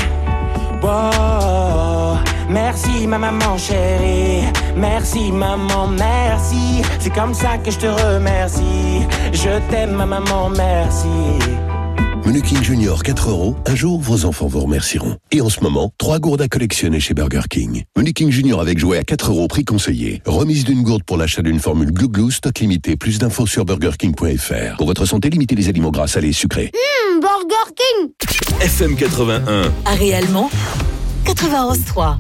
Speaker 3: Wow. Merci ma maman chérie. Merci maman, merci. C'est comme ça que je te remercie. Je t'aime ma maman, merci.
Speaker 5: Menu King Junior quatre euros, un jour vos enfants vous remercieront. Et en ce moment, trois gourdes à collectionner chez Burger King. Menu King Junior avec jouet à quatre euros, prix conseillé. Remise d'une gourde pour l'achat d'une formule Glou Glou, stock limité. Plus d'infos sur burger king point f r. Pour votre santé, limitez les aliments gras, salés et sucrés.
Speaker 2: Mmh, Burger King.
Speaker 4: F M quatre-vingt-un.
Speaker 2: Ah, réellement quatre-vingt-onze trois.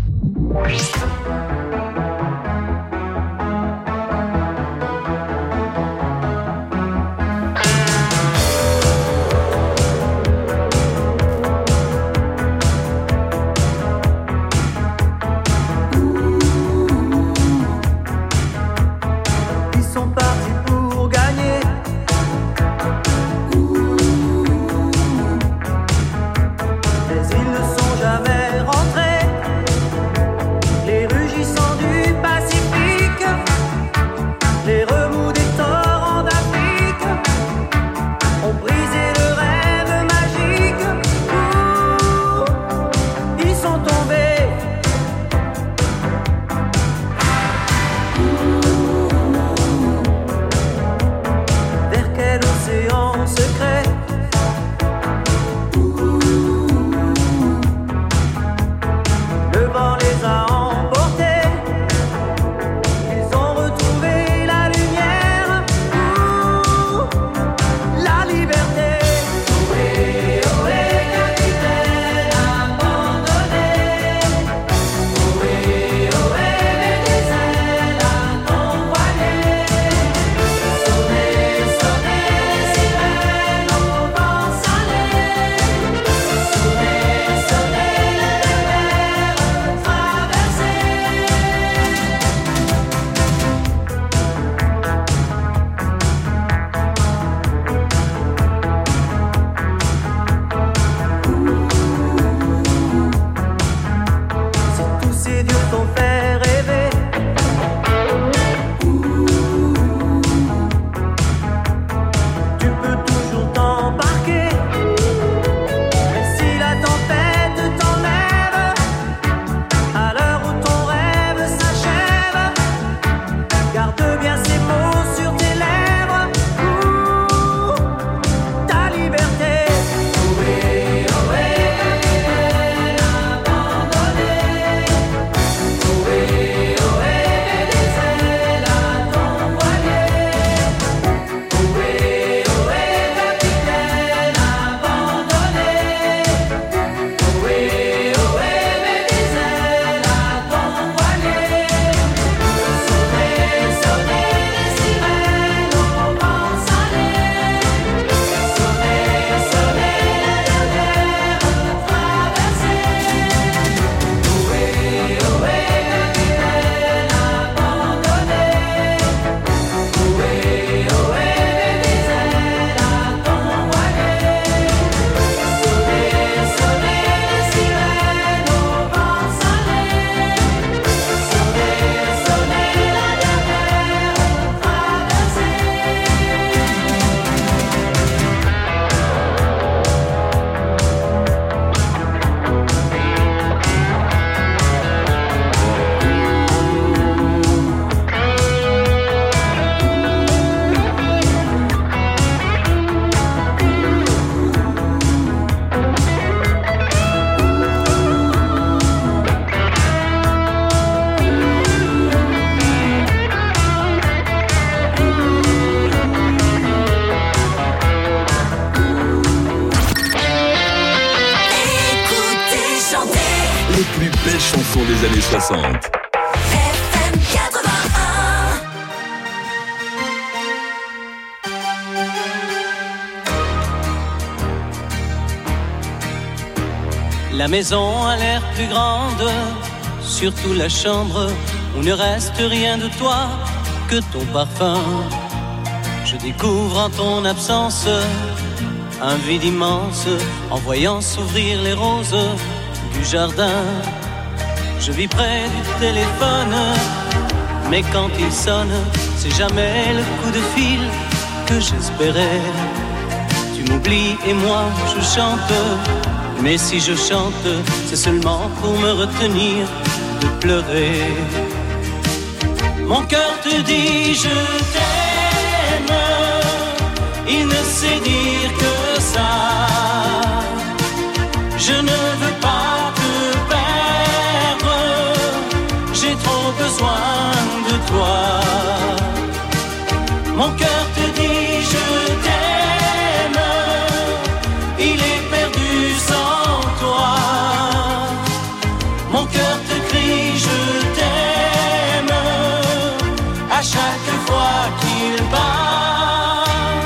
Speaker 6: son des années soixante.
Speaker 7: La maison a l'air plus grande, surtout la chambre où ne reste rien de toi que ton parfum. Je découvre en ton absence un vide immense en voyant s'ouvrir les roses du jardin. Je vis près du téléphone, mais quand il sonne, c'est jamais le coup de fil que j'espérais. Tu m'oublies et moi je chante, mais si je chante, c'est seulement pour me retenir de pleurer. Mon cœur te dit je t'aime, il ne sait dire que ça. Je ne veux pas te perdre, j'ai trop besoin de toi. Mon cœur te dit je t'aime, il est perdu sans toi. Mon cœur te crie je t'aime à chaque fois qu'il bat.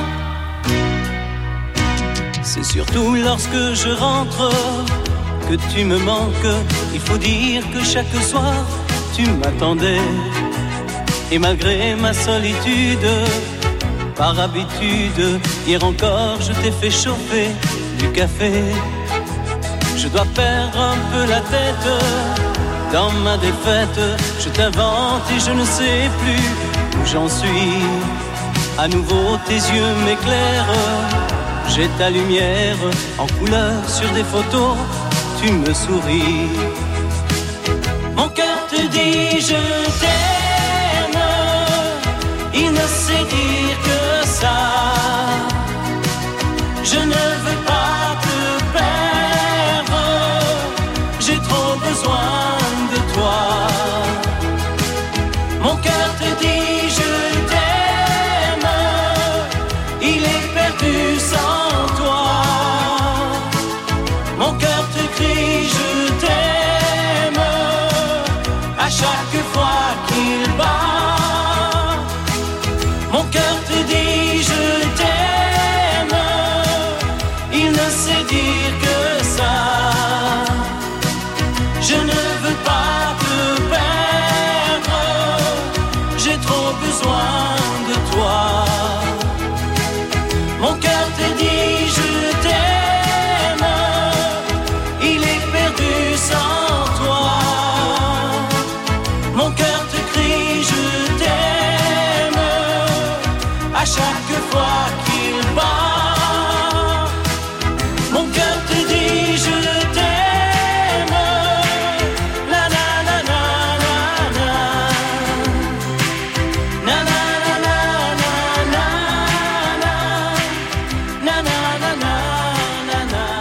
Speaker 7: C'est surtout lorsque je rentre que tu me manques. Il faut dire que chaque soir tu m'attendais. Et malgré ma solitude, par habitude, hier encore je t'ai fait chauffer du café. Je dois perdre un peu la tête dans ma défaite. Je t'invente et je ne sais plus où j'en suis. À nouveau tes yeux m'éclairent, j'ai ta lumière en couleur sur des photos, tu me souris. Mon cœur te dit je t'aime, il ne sait dire que ça. Je ne veux pas te perdre, j'ai trop besoin de toi. Mon cœur te dit je t'aime, il est perdu sans toi. Mon cœur te crie je t'aime à chaque fois qu'il bat. Mon cœur te dit je t'aime, il ne sait dire que ça. Je ne veux pas te perdre, j'ai trop besoin de toi. Mon cœur te dit je t'aime, il est perdu sans toi. Mon cœur te crie je t'aime à chaque fois qu'il bat. Mon cœur te dit je t'aime, la la la la la la, na na na na na na, na na na na na.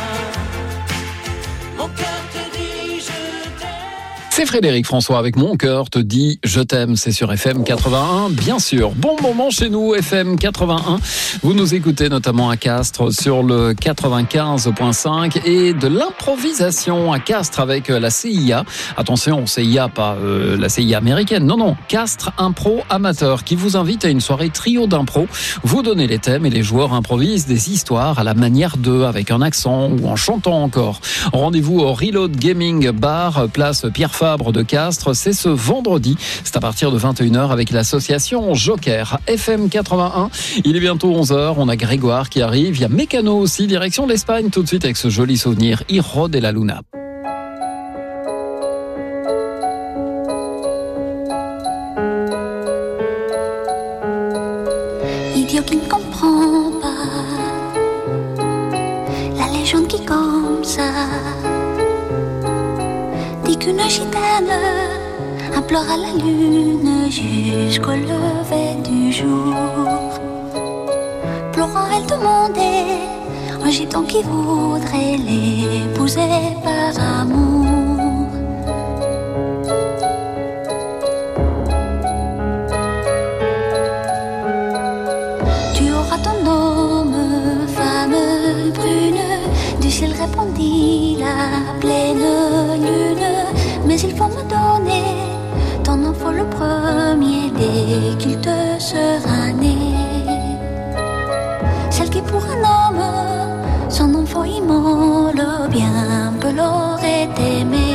Speaker 7: Mon cœur te dit je t'aime.
Speaker 8: C'est Frédéric François avec Mon cœur te dit je t'aime, c'est sur F M quatre-vingt-un, bien sûr. Bon moment chez nous, F M quatre-vingt-un. Vous nous écoutez notamment à Castres sur le quatre-vingt-quinze virgule cinq et de l'improvisation à Castres avec la C I A. Attention, C I A, pas euh, la C I A américaine, non, non, Castres Impro Amateur qui vous invite à une soirée trio d'impro. Vous donnez les thèmes et les joueurs improvisent des histoires à la manière d'eux, avec un accent ou en chantant encore. Rendez-vous au Reload Gaming Bar, place Pierre Fabre de Castres. C'est ce vendredi. C'est à partir de vingt et une heures avec l'association Joker. F M quatre-vingt-un. Il est bientôt onze heures. On a Grégoire qui arrive. Il y a Mécano aussi. Direction l'Espagne tout de suite avec ce joli souvenir. Hijo de la Luna.
Speaker 9: Idiot qui ne comprend pas la légende qui comme ça dit qu'une gitane implore à la lune jusqu'au lever du jour, pleurant elle demandait un gitan qui voudrait l'épouser par amour. Tu auras ton homme, femme brune, du ciel répondit la pleine lune, mais le premier dès qu'il te sera né. Celle qui pour un homme, son enfant immole, bien peu l'aurait aimé.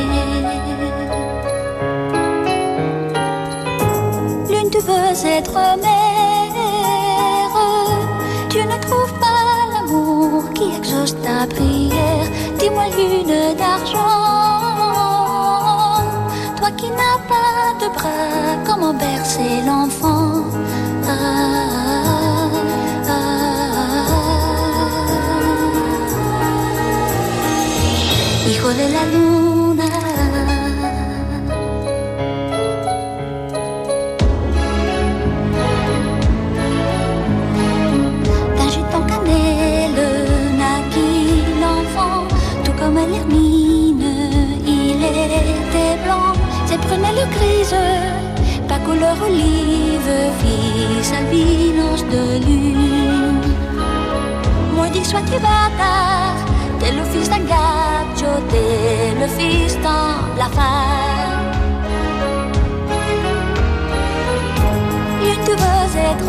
Speaker 9: L'une tu veux être mère, tu ne trouves pas l'amour qui exauce ta prière. Dis-moi lune d'argent, toi qui n'as pas de bras, comment bercer l'enfant? Ah, ah, ah. Hijo de la luna, d'un jute en cannelle naquit l'enfant, tout comme l'hermine, il était blanc. Ses prunelles grises, pas couleur olive, vit sa vie lance de lune. Maudit sois-tu bâtard, t'es le fils d'un gâteau, t'es le fils d'un blafard. Lune, tu veux être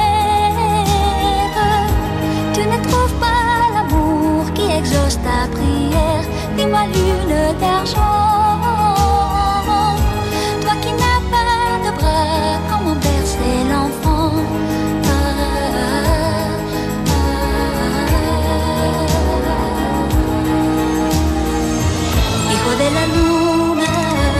Speaker 9: mère, tu ne trouves pas l'amour qui exauce ta prière. Dis-moi lune d'argent, toi qui n'as pas de bras, comment bercer l'enfant? Ah, ah, ah. Hijo de la luna,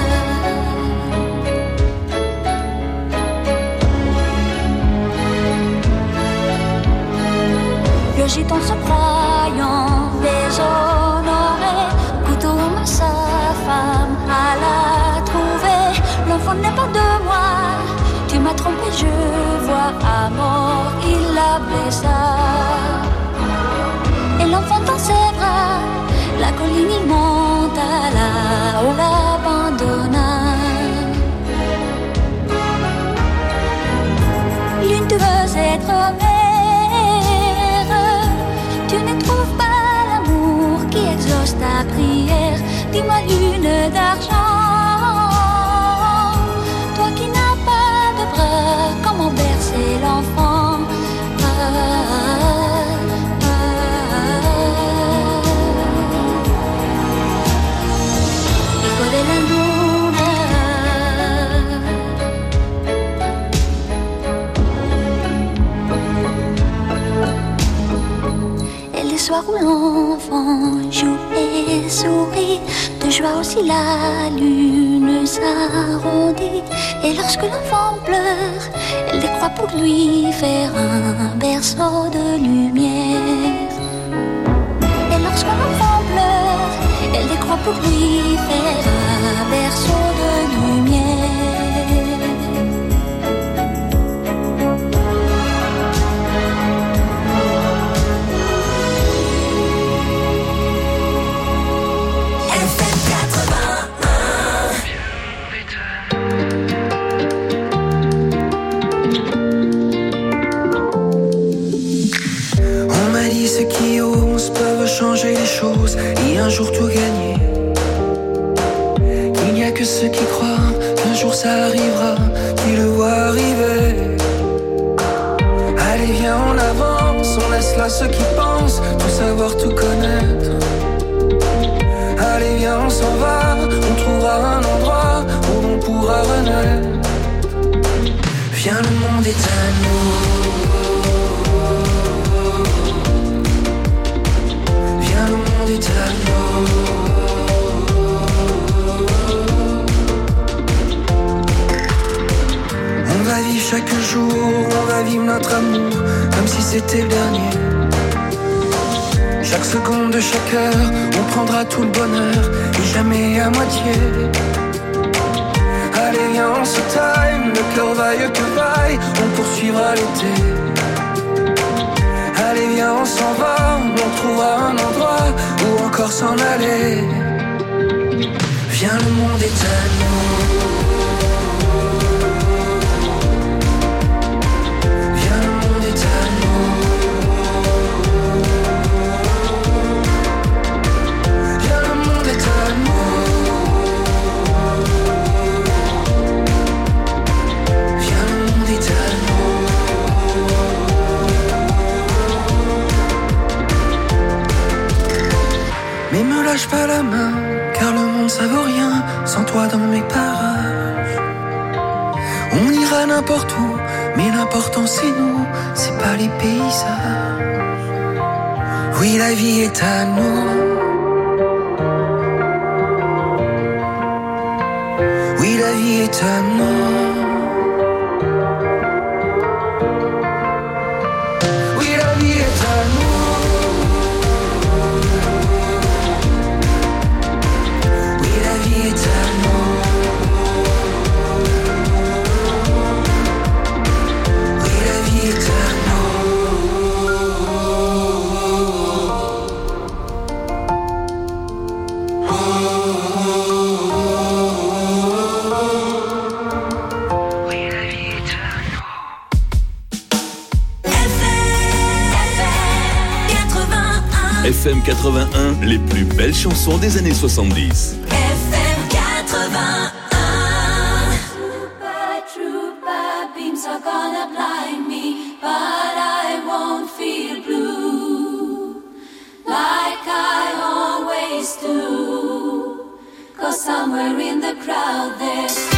Speaker 9: le gitan se croyant déshonoré, couteau à sa femme à la trouver. L'enfant n'est pas de moi, tu m'as trompé, je vois à mort, il la blessa. Et l'enfant dans ses bras, la colline il monta là-haut, l'abandonna. Lune, tu veux être mère, tu ne trouves pas l'amour qui exauce ta prière. Dis-moi lune d'argent, toi qui n'as pas de bras, comment bercer l'enfant? Ah, ah, ah. Hijo de la luna, et les soirs où l'enfant joue et sourit, de joie aussi la lune s'arrondit. Et lorsque l'enfant pleure, elle décroît pour lui faire un berceau de lumière. Et lorsque l'enfant pleure, elle décroît pour lui faire un berceau de lumière.
Speaker 6: Ceux qui osent peuvent changer les choses et un jour tout gagner. Il n'y a que ceux qui croient qu'un jour ça arrivera, qui le voient arriver. Allez viens on avance, on laisse là ceux qui pensent tout savoir, tout connaître. Allez viens on s'en va, on trouvera un endroit où l'on pourra renaître. Viens le monde est à nous. On va vivre chaque jour, on va vivre notre amour comme si c'était le dernier. Chaque seconde de chaque heure, on prendra tout le bonheur et jamais à moitié. Allez viens on se time, le cœur vaille que vaille, on poursuivra l'été. Allez viens on s'en va, on trouvera un endroit où encore s'en aller. Viens le monde est à nous. Viens le monde est à nous. Viens le monde est à nous. lâche pas la main, car le monde ça vaut rien sans toi dans mes parages. On ira n'importe où, mais l'important c'est nous, c'est pas les paysages. Oui, la vie est à nous. Oui, la vie est à nous. Oui, la vie est à nous. Oui, la vie est à nous. Oui, la vie est à
Speaker 10: F M quatre-vingt-un, les plus belles chansons des années soixante-dix.
Speaker 24: F M quatre-vingt-un.
Speaker 9: True bad beams are gonna blind me, but I won't feel blue like I always do. 'Cause somewhere in the crowd there's